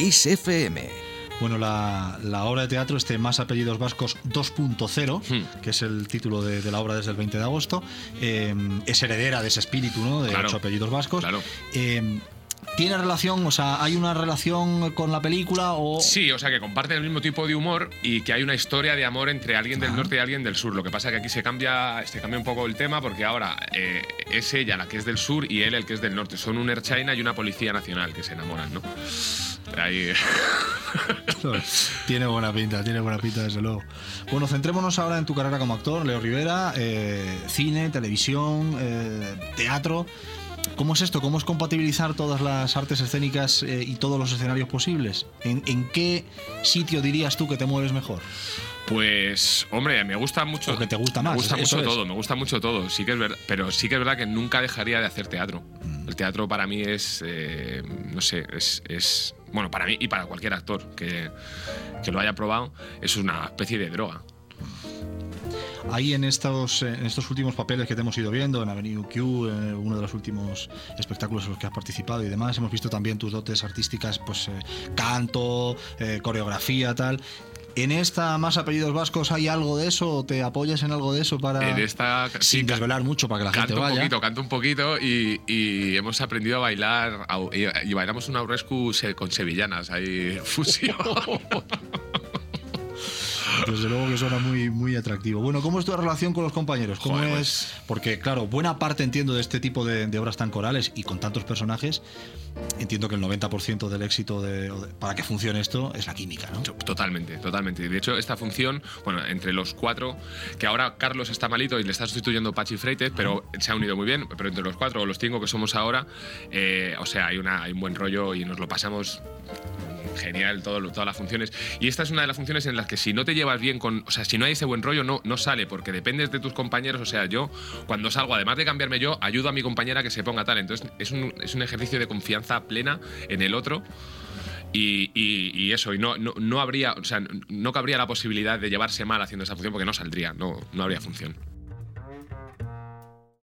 Kiss FM. Bueno, la obra de teatro, Más apellidos vascos 2.0, que es el título de la obra desde el 20 de agosto, es heredera de ese espíritu, ¿no? De 8 apellidos vascos. Claro. ¿Tiene relación? O sea, ¿hay una relación con la película? Sí, o sea, que comparten el mismo tipo de humor y que hay una historia de amor entre alguien del norte y alguien del sur. Lo que pasa es que aquí se cambia un poco el tema, porque ahora es ella la que es del sur y él el que es del norte. Son un Ertzaina y una policía nacional que se enamoran, ¿no? Ahí... Tiene buena pinta, desde luego. Bueno, centrémonos ahora en tu carrera como actor, Leo Rivera. Cine, televisión, teatro. ¿Cómo es esto? ¿Cómo es compatibilizar todas las artes escénicas y todos los escenarios posibles? ¿En qué sitio dirías tú que te mueves mejor? Pues, hombre, me gusta mucho. ¿O que te gusta más? Me gusta mucho todo. Sí que es verdad, pero sí que es verdad que nunca dejaría de hacer teatro. El teatro para mí es, no sé, es bueno, para mí y para cualquier actor que lo haya probado, es una especie de droga. Ahí en estos últimos papeles que te hemos ido viendo, en Avenue Q, uno de los últimos espectáculos en los que has participado y demás, hemos visto también tus dotes artísticas, pues canto, coreografía, tal. ¿En esta Más apellidos vascos hay algo de eso? ¿O te apoyas en algo de eso para sin desvelar mucho para que la gente vaya? Canto un poquito y hemos aprendido a bailar y bailamos un aurrescu con sevillanas, ahí fusión. Desde luego que suena muy, muy atractivo. Bueno, ¿cómo es tu relación con los compañeros? ¿Cómo es? Porque, claro, buena parte, entiendo, de este tipo de obras tan corales y con tantos personajes, entiendo que el 90% del éxito para que funcione esto es la química, ¿no? Totalmente. De hecho, esta función, bueno, entre los 4, que ahora Carlos está malito y le está sustituyendo Pachi Freites, pero se ha unido muy bien, pero entre los 4 o los 5 que somos ahora, o sea, hay un buen rollo y nos lo pasamos genial todas las funciones. Y esta es una de las funciones en las que si no te llevas bien o sea, si no hay ese buen rollo, no sale, porque dependes de tus compañeros. O sea, yo cuando salgo, además de cambiarme yo, ayudo a mi compañera a que se ponga tal. Entonces es un ejercicio de confianza plena en el otro. Y eso, y no habría, o sea, no cabría la posibilidad de llevarse mal haciendo esa función, porque no saldría, no habría función.